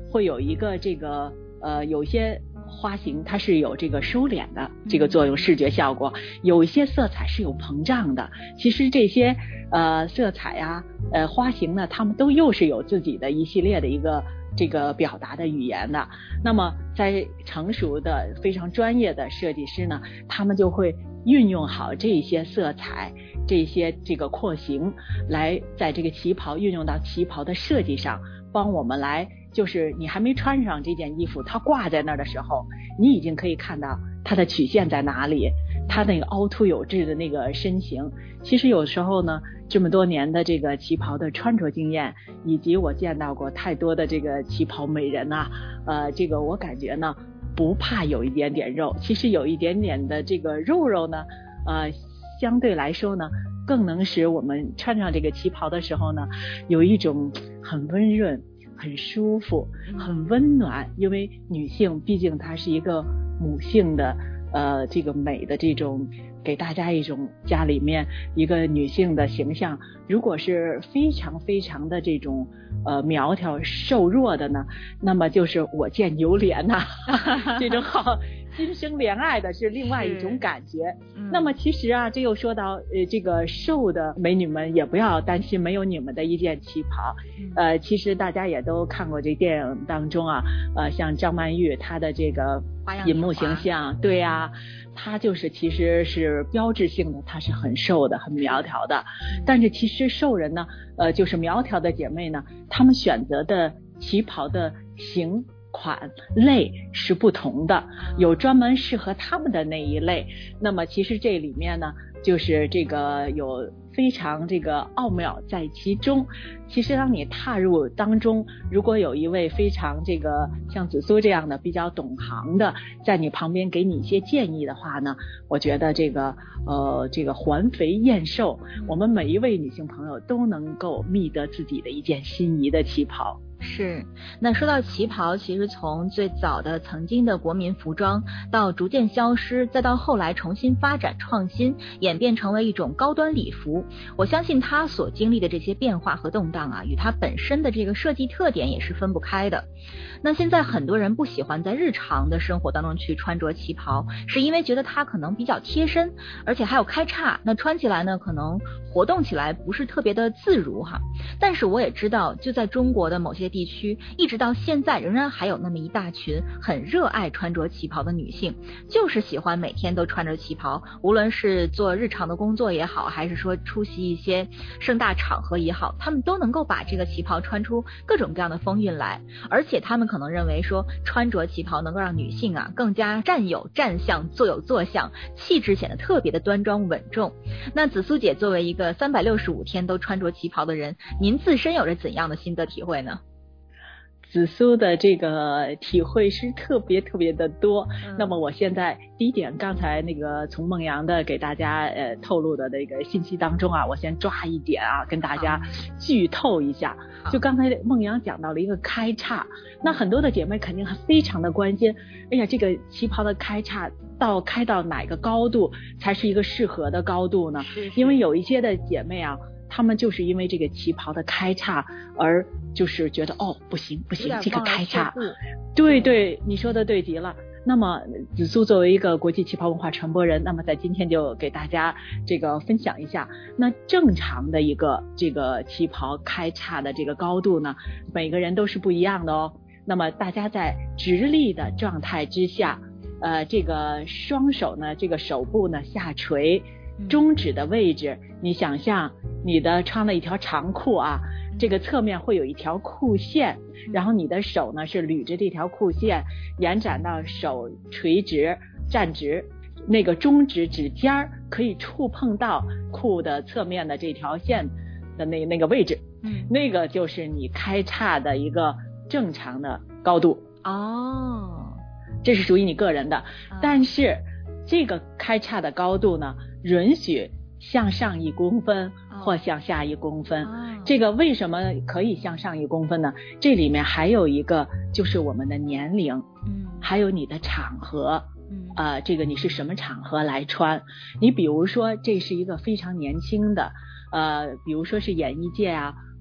会有一个这个呃有些花型它是有这个收敛的这个作用，视觉效果，有一些色彩是有膨胀的。其实这些呃色彩啊呃花型呢，它们都又是有自己的一系列的一个这个表达的语言的。那么在成熟的非常专业的设计师呢，他们就会运用好这些色彩，这些这个廓形，来在这个旗袍运用到旗袍的设计上，帮我们来，就是你还没穿上这件衣服，它挂在那儿的时候，你已经可以看到它的曲线在哪里，它那个凹凸有致的那个身形。其实有时候呢，这么多年的这个旗袍的穿着经验，以及我见到过太多的这个旗袍美人啊，呃，这个我感觉呢，不怕有一点点肉，其实有一点点的这个肉肉呢，呃，相对来说呢，更能使我们穿上这个旗袍的时候呢，有一种很温润、很舒服、很温暖。因为女性毕竟她是一个母性的，呃，这个美的这种，给大家一种家里面一个女性的形象。如果是非常非常的这种呃苗条瘦弱的呢，那么就是我见犹怜呐、啊，这种好心生怜爱的是另外一种感觉。嗯、那么其实啊，这又说到呃这个瘦的美女们也不要担心没有你们的一件旗袍。嗯、呃，其实大家也都看过这电影当中啊，呃像张曼玉她的这个银幕形象，对呀、啊。她就是其实是标志性的，她是很瘦的很苗条的。但是其实瘦人呢，呃就是苗条的姐妹呢，她们选择的旗袍的型款类是不同的，有专门适合她们的那一类。那么其实这里面呢，就是这个有非常这个奥妙在其中。其实当你踏入当中，如果有一位非常这个像紫苏这样的比较懂行的在你旁边给你一些建议的话呢，我觉得这个呃这个环肥燕瘦，我们每一位女性朋友都能够觅得自己的一件心仪的旗袍。 是，那说到旗袍，其实从最早的曾经的国民服装，到逐渐消失，再到后来重新发展创新，演变成为一种高端礼服。我相信它所经历的这些变化和动荡啊，与它本身的这个设计特点也是分不开的。那现在很多人不喜欢在日常的生活当中去穿着旗袍，是因为觉得它可能比较贴身，而且还有开叉，那穿起来呢，可能活动起来不是特别的自如哈。但是我也知道，就在中国的某些地区，一直到现在仍然还有那么一大群很热爱穿着旗袍的女性，就是喜欢每天都穿着旗袍，无论是做日常的工作也好，还是说出席一些盛大场合也好，她们都能够把这个旗袍穿出各种各样的风韵来。而且她们可能认为说，穿着旗袍能够让女性啊更加站有站相，坐有坐相，气质显得特别的端庄稳重。那紫苏姐作为一个三百六十五天都穿着旗袍的人，您自身有着怎样的心得体会呢？ 紫苏的这个体会是特别特别的多。嗯、那么我现在第一点，刚才那个从孟阳的给大家呃透露的那个信息当中啊，我先抓一点啊，跟大家剧透一下。就刚才孟阳讲到了一个开叉，那很多的姐妹肯定还非常的关心，哎呀，这个旗袍的开叉到开到哪个高度才是一个适合的高度呢？是是因为有一些的姐妹啊，她们就是因为这个旗袍的开叉而就是觉得哦不行不行，这个开叉，对对，你说的对极了。那么紫苏作为一个国际旗袍文化传播人，那么在今天就给大家这个分享一下，那正常的一个这个旗袍开叉的这个高度呢，每个人都是不一样的哦。那么大家在直立的状态之下，呃，这个双手呢，这个手部呢下垂，中指的位置，你想象你的穿了一条长裤啊，这个侧面会有一条裤线，然后你的手呢是捋着这条裤线延展到手垂直站直，那个中指指尖可以触碰到裤的侧面的这条线的那那个位置，嗯，那个就是你开叉的一个正常的高度哦，这是属于你个人的。但是这个开叉的高度呢，允许向上一公分或向下一公分。这个为什么可以向上一公分呢？这里面还有一个就是我们的年龄，嗯，还有你的场合，嗯，呃，这个你是什么场合来穿？你比如说这是一个非常年轻的，呃，比如说是演艺界啊，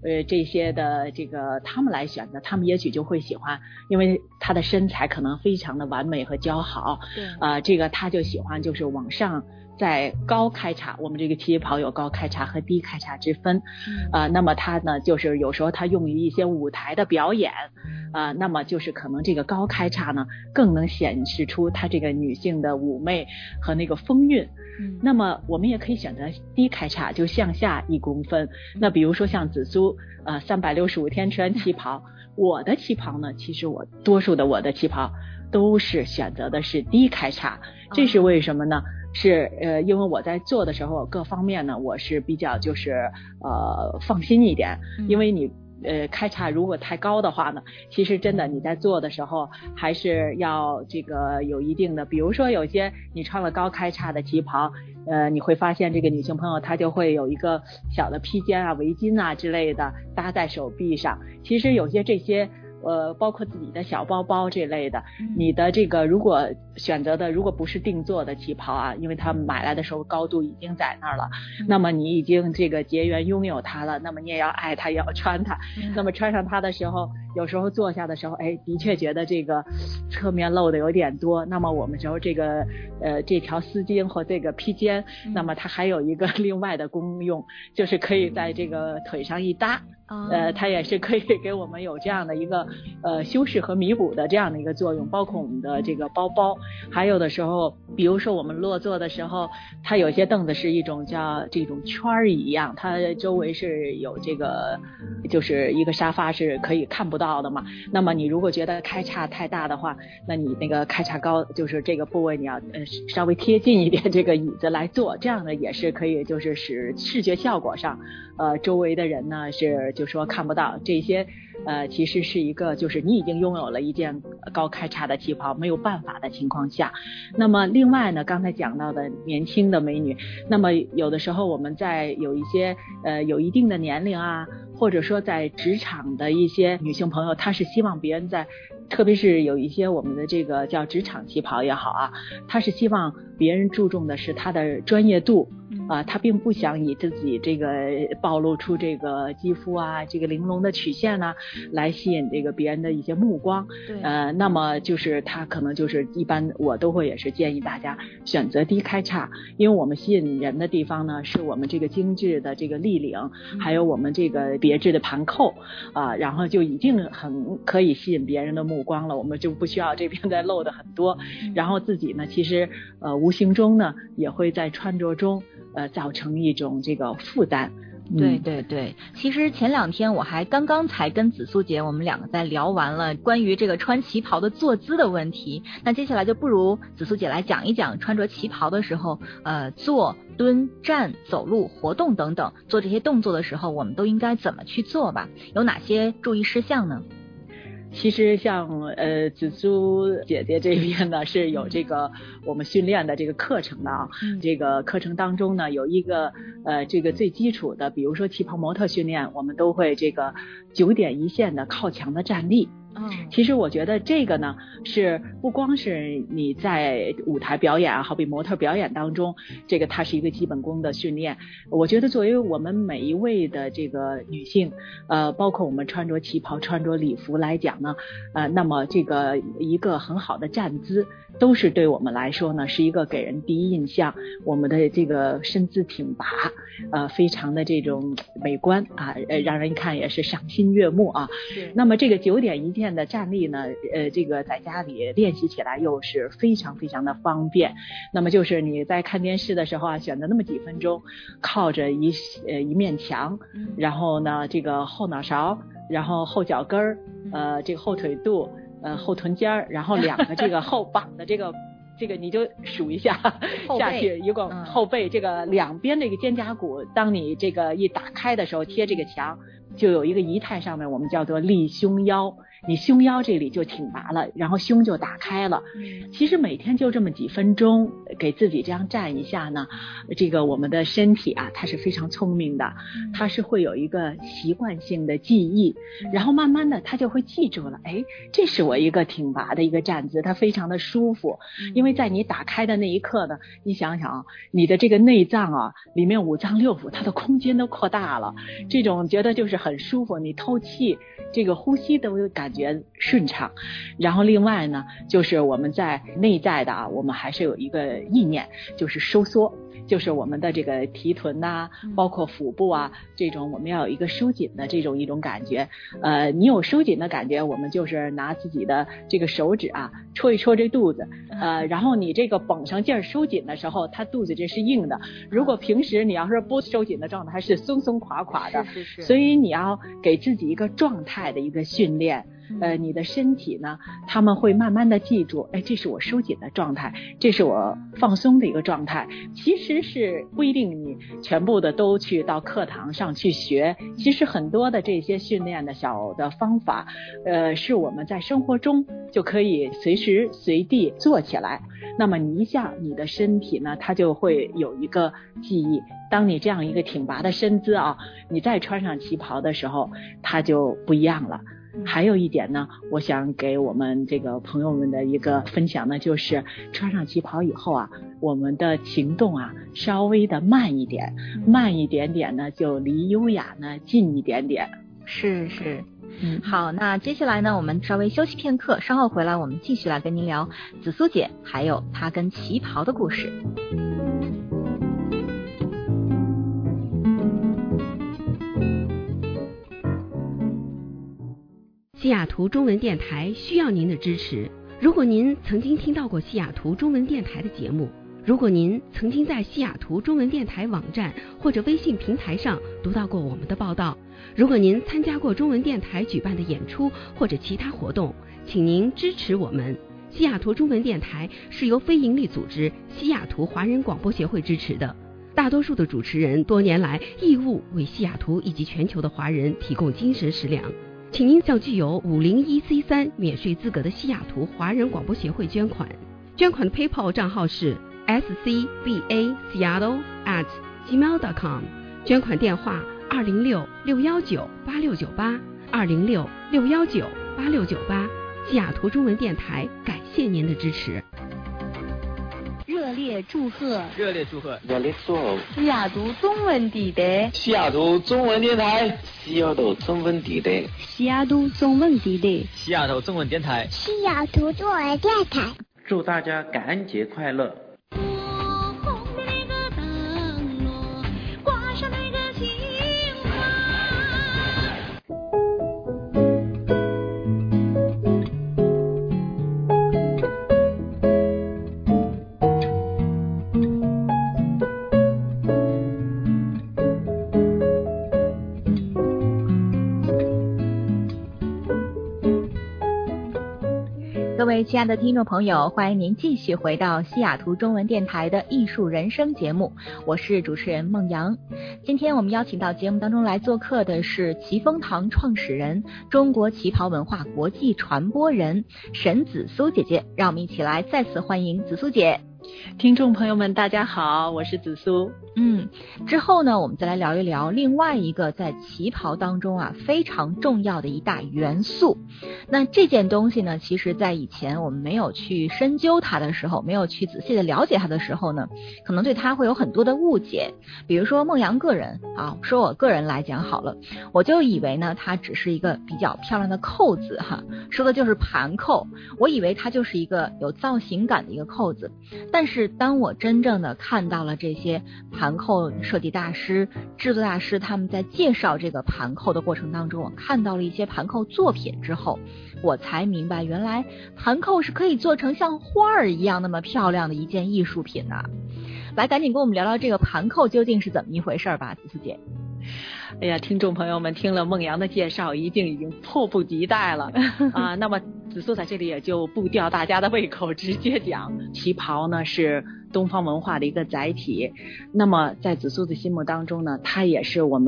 呃这些的这个他们来选择，他们也许就会喜欢，因为他的身材可能非常的完美和姣好，对，啊、呃，这个他就喜欢就是往上。在高开叉，我们这个旗袍有高开叉和低开叉之分，啊、呃，那么它呢，就是有时候它用于一些舞台的表演，啊、呃，那么就是可能这个高开叉呢，更能显示出她这个女性的妩媚和那个风韵。嗯，那么我们也可以选择低开叉，就向下一公分。那比如说像紫苏，呃，三百六十五天穿旗袍，我的旗袍呢，其实我多数的我的旗袍都是选择的是低开叉，这是为什么呢？是呃，因为我在做的时候，各方面呢，我是比较就是呃放心一点，因为你呃开叉如果太高的话呢，其实真的你在做的时候还是要这个有一定的，比如说有些你穿了高开叉的旗袍，呃，你会发现这个女性朋友她就会有一个小的披肩啊、围巾啊之类的搭在手臂上，其实有些这些。呃，包括自己的小包包这类的，你的这个如果选择的如果不是定做的旗袍啊，因为它买来的时候高度已经在那儿了，那么你已经这个结缘拥有它了，那么你也要爱它，也要穿它。那么穿上它的时候，有时候坐下的时候，哎，的确觉得这个侧面露的有点多。那么我们时候这个呃这条丝巾或这个披肩，那么它还有一个另外的功用，就是可以在这个腿上一搭。呃，它也是可以给我们有这样的一个呃修饰和弥补的这样的一个作用，包括我们的这个包包，还有的时候，比如说我们落座的时候，它有些凳子是一种叫这种圈儿一样，它周围是有这个就是一个沙发是可以看不到的嘛。那么你如果觉得开叉太大的话，那你那个开叉高就是这个部位你要呃稍微贴近一点这个椅子来坐，这样呢也是可以就是使视觉效果上，呃周围的人呢是。就说看不到这些，呃，其实是一个就是你已经拥有了一件高开叉的旗袍，没有办法的情况下。那么另外呢，刚才讲到的年轻的美女，那么有的时候我们在有一些呃有一定的年龄啊，或者说在职场的一些女性朋友，她是希望别人在。特别是有一些我们的这个叫职场旗袍也好啊，他是希望别人注重的是他的专业度啊、呃，他并不想以自己这个暴露出这个肌肤啊，这个玲珑的曲线啊，来吸引这个别人的一些目光。对，呃，那么就是他可能就是一般我都会也是建议大家选择低开叉，因为我们吸引人的地方呢，是我们这个精致的这个立领，还有我们这个别致的盘扣啊、呃，然后就已经很可以吸引别人的目光。目光了，我们就不需要这边再露的很多，然后自己呢，其实呃无形中呢也会在穿着中呃造成一种这个负担。 对对对，其实前两天我还刚刚才跟紫苏姐我们两个在聊完了关于这个穿旗袍的坐姿的问题，那接下来就不如紫苏姐来讲一讲穿着旗袍的时候，呃，坐、蹲、站、走路、活动等等，做这些动作的时候，我们都应该怎么去做吧？有哪些注意事项呢？ 其实像呃紫苏姐姐这边呢是有这个我们训练的这个课程的啊，嗯、这个课程当中呢有一个呃这个最基础的，比如说旗袍模特训练，我们都会这个九点一线的靠墙的站立。嗯，其实我觉得这个呢是不光是你在舞台表演啊，好比模特表演当中，这个它是一个基本功的训练。我觉得作为我们每一位的这个女性，呃，包括我们穿着旗袍、穿着礼服来讲呢，呃，那么这个一个很好的站姿，都是对我们来说呢是一个给人第一印象，我们的这个身姿挺拔，呃，非常的这种美观啊，呃，让人一看也是赏心悦目啊。那么这个九点一线的站立呢，呃，这个在家里练习起来又是非常非常的方便。那么就是你在看电视的时候啊，选择那么几分钟，靠着一呃一面墙，然后呢，这个后脑勺，然后后脚跟儿，呃，这个后腿肚，呃，后臀尖儿，然后两个这个后膀的这个。这个你就数一下下去，一共后背这个两边这个肩胛骨，当你这个一打开的时候贴这个墙，就有一个仪态上面我们叫做立胸腰， 你胸腰这里就挺拔了，然后胸就打开了。 嗯， 其实每天就这么几分钟，给自己这样站一下呢，这个我们的身体啊，它是非常聪明的，它是会有一个习惯性的记忆，然后慢慢的它就会记住了，哎，这是我一个挺拔的一个站姿，它非常的舒服。因为在你打开的那一刻呢，你想想啊，你的这个内脏啊，里面五脏六腑它的空间都扩大了，这种觉得就是很舒服，你透气这个呼吸都感觉顺畅。然后另外呢，就是我们在内在的啊，我们还是有一个意念，就是收缩，就是我们的这个提臀呐、啊，包括腹部啊，这种我们要有一个收紧的这种一种感觉。呃，你有收紧的感觉，我们就是拿自己的这个手指啊，戳一戳这肚子，呃，然后你这个绷上劲儿收紧的时候，它肚子这是硬的。如果平时你要是不收紧的状态，它是松松垮垮的。 是是是。 所以你要给自己一个状态的一个训练。呃，你的身体呢，他们会慢慢的记住，哎，这是我收紧的状态，这是我放松的一个状态。其实是不一定你全部的都去到课堂上去学，其实很多的这些训练的小的方法，呃，是我们在生活中就可以随时随地做起来。那么你一下你的身体呢，它就会有一个记忆。当你这样一个挺拔的身姿啊，你再穿上旗袍的时候，它就不一样了。还有一点呢，我想给我们这个朋友们的一个分享呢，就是穿上旗袍以后啊，我们的行动啊稍微的慢一点，慢一点点呢，就离优雅呢近一点点。 是是。 嗯， 好，那接下来呢，我们稍微休息片刻，稍后回来我们继续来跟您聊紫苏姐还有她跟旗袍的故事。 西雅图中文电台需要您的支持。如果您曾经听到过西雅图中文电台的节目，如果您曾经在西雅图中文电台网站或者微信平台上读到过我们的报道，如果您参加过中文电台举办的演出或者其他活动，请您支持我们。西雅图中文电台是由非营利组织西雅图华人广播协会支持的，大多数的主持人多年来义务为西雅图以及全球的华人提供精神食粮。请您向具有五零一 C 三 免税资格的西雅图华人广播协会捐款，捐款的 PayPal 账号是 s c b a seattle at gmail dot com， 捐款电话二零六六一九八六九八二零六六一九八六九八。西雅图中文电台感谢您的支持。 热烈祝贺！ 热烈祝贺！ 热烈祝贺！ 西雅图中文电台， 西雅图中文电台，西雅图中文电台， 西雅图中文电台， 西雅图中文电台， 西雅图中文电台。 祝大家感恩节快乐！ 各位亲爱的听众朋友，欢迎您继续回到西雅图中文电台的艺术人生节目，我是主持人孟阳。今天我们邀请到节目当中来做客的是旗风堂创始人、中国旗袍文化国际传播人沈紫苏姐姐，让我们一起来再次欢迎紫苏姐。 听众朋友们大家好，我是紫苏。 嗯，之后呢，我们再来聊一聊另外一个在旗袍当中啊非常重要的一大元素。那这件东西呢，其实在以前我们没有去深究它的时候，没有去仔细的了解它的时候呢，可能对它会有很多的误解。比如说孟阳个人啊，说我个人来讲好了，我就以为呢它只是一个比较漂亮的扣子哈，说的就是盘扣，我以为它就是一个有造型感的一个扣子。但是当我真正的看到了这些盘扣设计大师、制作大师他们在介绍这个盘扣的过程当中，我看到了一些盘扣作品之后，我才明白原来盘扣是可以做成像花儿一样那么漂亮的一件艺术品啊。来，赶紧跟我们聊聊这个盘扣究竟是怎么一回事吧，紫苏姐。 哎呀，听众朋友们听了孟阳的介绍，一定已经迫不及待了啊！那么紫苏在这里也就不吊大家的胃口，直接讲旗袍呢是东方文化的一个载体。那么在紫苏的心目当中呢，它也是我们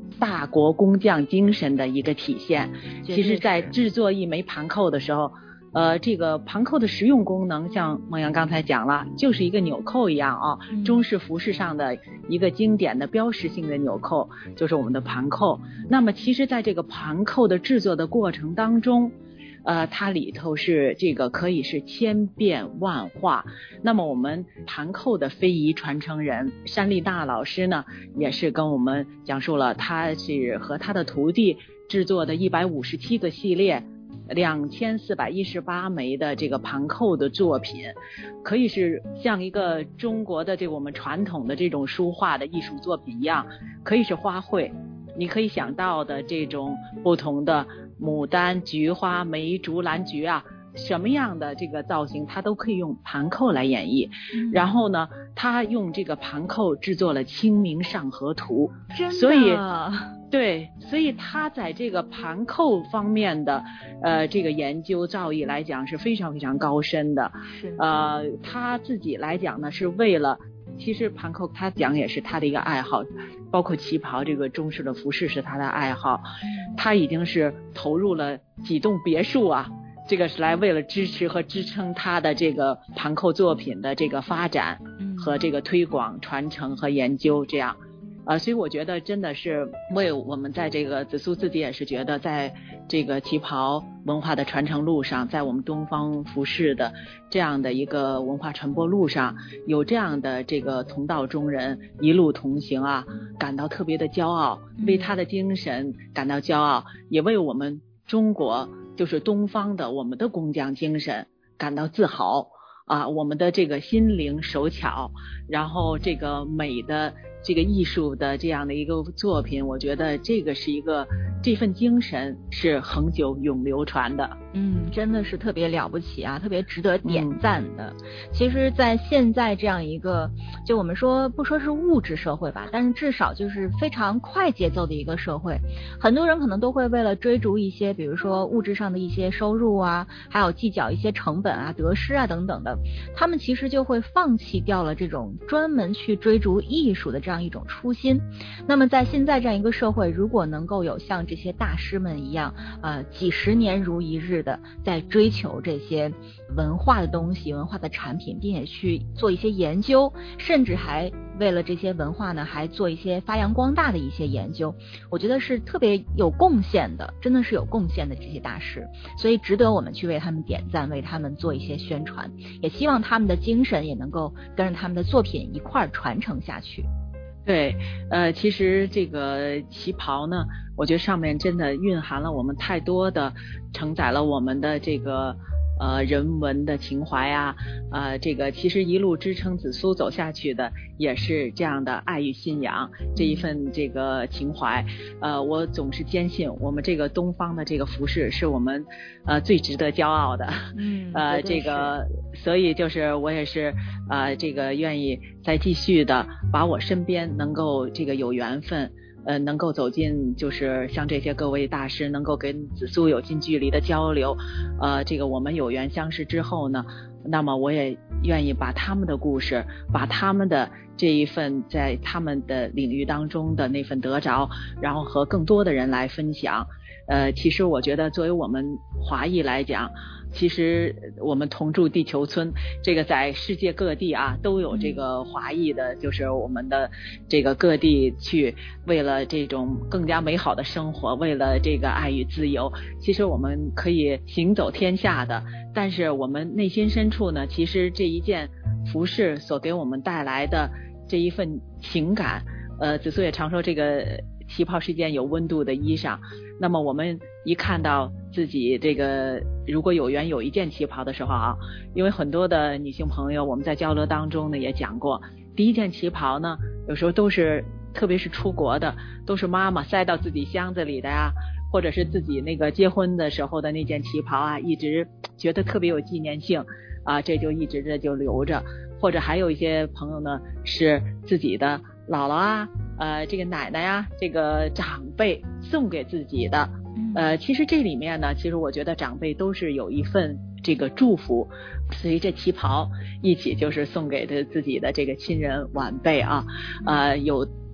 大国工匠精神的一个体现。其实在制作一枚盘扣的时候，呃，这个盘扣的实用功能，像孟阳刚才讲了，就是一个纽扣一样啊，嗯、中式服饰上的一个经典的标识性的纽扣，就是我们的盘扣。那么，其实在这个盘扣的制作的过程当中，呃，它里头是这个可以是千变万化。那么，我们盘扣的非遗传承人山丽娜老师呢，也是跟我们讲述了他是和他的徒弟制作的一百五十七个系列。两千四百一十八枚的这个盘扣的作品，可以是像一个中国的这个我们传统的这种书画的艺术作品一样，可以是花卉，你可以想到的这种不同的牡丹、菊花、梅竹、兰菊啊，什么样的这个造型它都可以用盘扣来演绎。嗯、然后呢，他用这个盘扣制作了《清明上河图》， 真的， 所以对，所以他在这个盘扣方面的呃这个研究造诣来讲是非常非常高深的。 是呃，他自己来讲呢，是为了，其实盘扣他讲也是他的一个爱好，包括旗袍这个中式的服饰是他的爱好，他已经是投入了几栋别墅啊。这个是来为了支持和支撑他的这个盘扣作品的这个发展和这个推广、传承和研究，这样，呃，所以我觉得真的是为我们在这个紫苏自己也是觉得，在这个旗袍文化的传承路上，在我们东方服饰的这样的一个文化传播路上，有这样的这个同道中人一路同行啊，感到特别的骄傲，为他的精神感到骄傲，也为我们中国。就是东方的我们的工匠精神感到自豪啊，我们的这个心灵手巧，然后这个美的这个艺术的这样的一个作品，我觉得这个是一个这份精神是恒久永流传的。 嗯，真的是特别了不起啊，特别值得点赞的。嗯、其实在现在这样一个，就我们说不说是物质社会吧，但是至少就是非常快节奏的一个社会，很多人可能都会为了追逐一些比如说物质上的一些收入啊，还有计较一些成本啊、得失啊等等的，他们其实就会放弃掉了这种专门去追逐艺术的这样一种初心。那么在现在这样一个社会，如果能够有像这些大师们一样，呃，几十年如一日的在追求这些文化的东西、文化的产品，并且去做一些研究，甚至还为了这些文化呢，还做一些发扬光大的一些研究，我觉得是特别有贡献的，真的是有贡献的这些大师，所以值得我们去为他们点赞，为他们做一些宣传，也希望他们的精神也能够跟着他们的作品一块儿传承下去。 对，呃，其实这个旗袍呢，我觉得上面真的蕴含了我们太多的，承载了我们的这个呃人文的情怀啊，呃，这个其实一路支撑紫苏走下去的，也是这样的爱与信仰这一份这个情怀。呃，我总是坚信，我们这个东方的这个服饰是我们呃最值得骄傲的。嗯，呃，这个，所以就是我也是呃这个愿意再继续的把我身边能够这个有缘分。呃，能够走进，就是像这些各位大师，能够跟紫苏有近距离的交流，呃，这个我们有缘相识之后呢，那么我也愿意把他们的故事，把他们的这一份在他们的领域当中的那份得着，然后和更多的人来分享。呃，其实我觉得作为我们华裔来讲，其实我们同住地球村，这个在世界各地啊都有这个华裔的，就是我们的这个各地去为了这种更加美好的生活，为了这个爱与自由，其实我们可以行走天下的，但是我们内心深处呢，其实这一件服饰所给我们带来的这一份情感，呃，紫苏也常说这个旗袍是一件有温度的衣裳。那么我们一看到自己这个如果有缘有一件旗袍的时候啊，因为很多的女性朋友我们在交流当中呢也讲过，第一件旗袍呢有时候都是特别是出国的，都是妈妈塞到自己箱子里的呀、啊，或者是自己那个结婚的时候的那件旗袍啊，一直觉得特别有纪念性啊，这就一直的就留着。或者还有一些朋友呢是自己的姥姥啊，呃，这个奶奶呀、啊，这个长辈送给自己的，呃，其实这里面呢，其实我觉得长辈都是有一份这个祝福，随着旗袍一起就是送给的自己的这个亲人晚辈啊，呃，有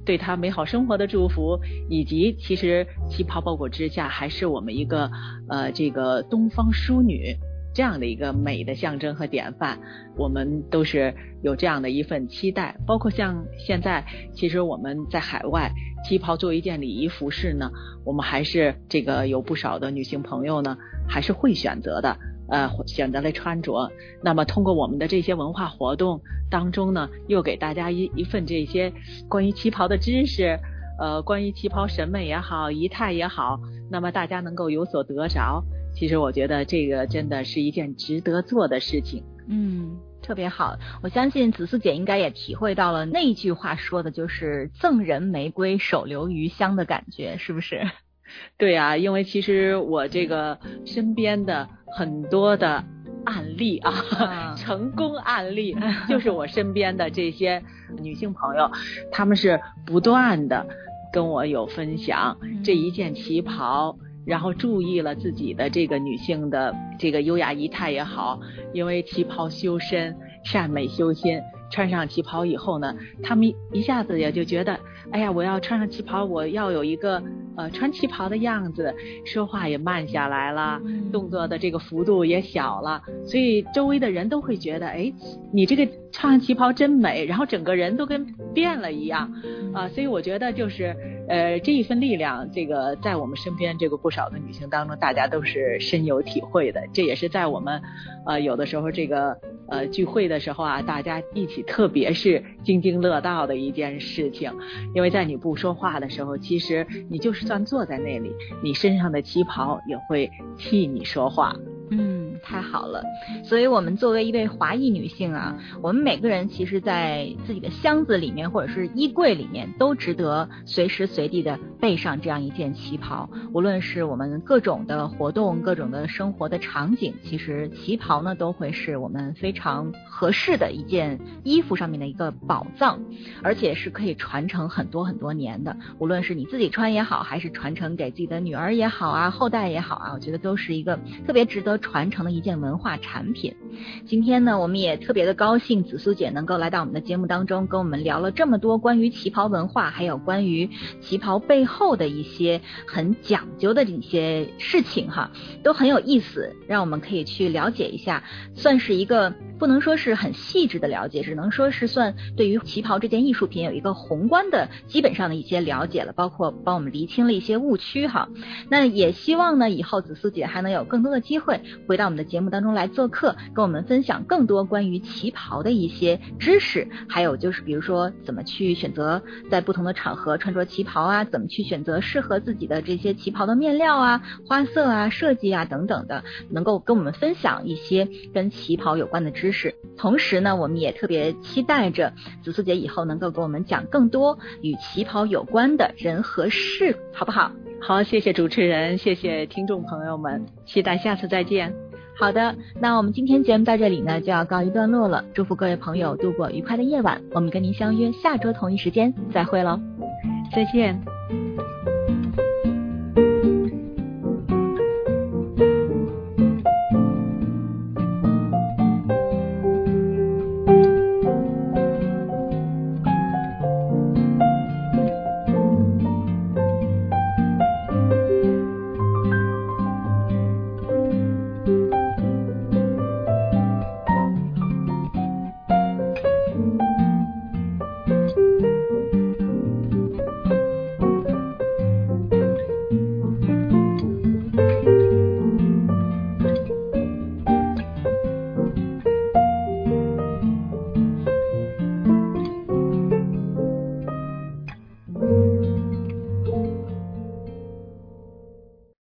对她美好生活的祝福，以及其实旗袍包裹之下还是我们一个呃这个东方淑女这样的一个美的象征和典范，我们都是有这样的一份期待。包括像现在其实我们在海外，旗袍作为一件礼仪服饰呢，我们还是这个有不少的女性朋友呢还是会选择的，呃选择来穿着。那么通过我们的这些文化活动当中呢，又给大家一一份这些关于旗袍的知识，呃关于旗袍审美也好，仪态也好，那么大家能够有所得着。其实我觉得这个真的是一件值得做的事情。 嗯，特别好。我相信子思姐应该也体会到了那一句话说的就是赠人玫瑰手留余香的感觉，是不是？ 对啊，因为其实我这个身边的很多的案例啊，嗯、成功案例就是我身边的这些女性朋友，她们是不断的跟我有分享这一件旗袍，然后注意了自己的这个女性的这个优雅仪态也好，因为旗袍修身，善美修心。穿上旗袍以后呢，他们一下子也就觉得，哎呀，我要穿上旗袍，我要有一个呃穿旗袍的样子，说话也慢下来了，动作的这个幅度也小了，所以周围的人都会觉得，哎，你这个穿上旗袍真美，然后整个人都跟变了一样啊、呃，所以我觉得就是呃这一份力量，这个在我们身边这个不少的女性当中，大家都是深有体会的。这也是在我们呃有的时候这个呃聚会的时候啊，大家一起特别是津津乐道的一件事情。因为在你不说话的时候，其实你就是算坐在那里，你身上的旗袍也会替你说话。 嗯，太好了。所以我们作为一位华裔女性啊，我们每个人其实在自己的箱子里面或者是衣柜里面都值得随时随地的备上这样一件旗袍。无论是我们各种的活动，各种的生活的场景，其实旗袍呢都会是我们非常合适的一件衣服上面的一个宝藏，而且是可以传承很多很多年的。无论是你自己穿也好，还是传承给自己的女儿也好啊，后代也好啊，我觉得都是一个特别值得传承的一件文化产品。今天呢，我们也特别的高兴子苏姐能够来到我们的节目当中，跟我们聊了这么多关于旗袍文化，还有关于旗袍背后的一些很讲究的一些事情哈，都很有意思，让我们可以去了解一下，算是一个不能说是很细致的了解，只能说是算对于旗袍这件艺术品有一个宏观的基本上的一些了解了，包括帮我们厘清了一些误区哈。那也希望呢，以后子苏姐还能有更多的机会回到我们的节目当中来做客，跟我们分享更多关于旗袍的一些知识，还有就是比如说怎么去选择在不同的场合穿着旗袍啊，怎么去选择适合自己的这些旗袍的面料啊、花色啊、设计啊等等的，能够跟我们分享一些跟旗袍有关的知识。同时呢，我们也特别期待着子苏姐以后能够给我们讲更多与旗袍有关的人和事，好不好？ 好，谢谢主持人，谢谢听众朋友们，期待下次再见。 好的，那我们今天节目到这里呢就要告一段落了，祝福各位朋友度过愉快的夜晚，我们跟您相约下周同一时间再会喽， 再见。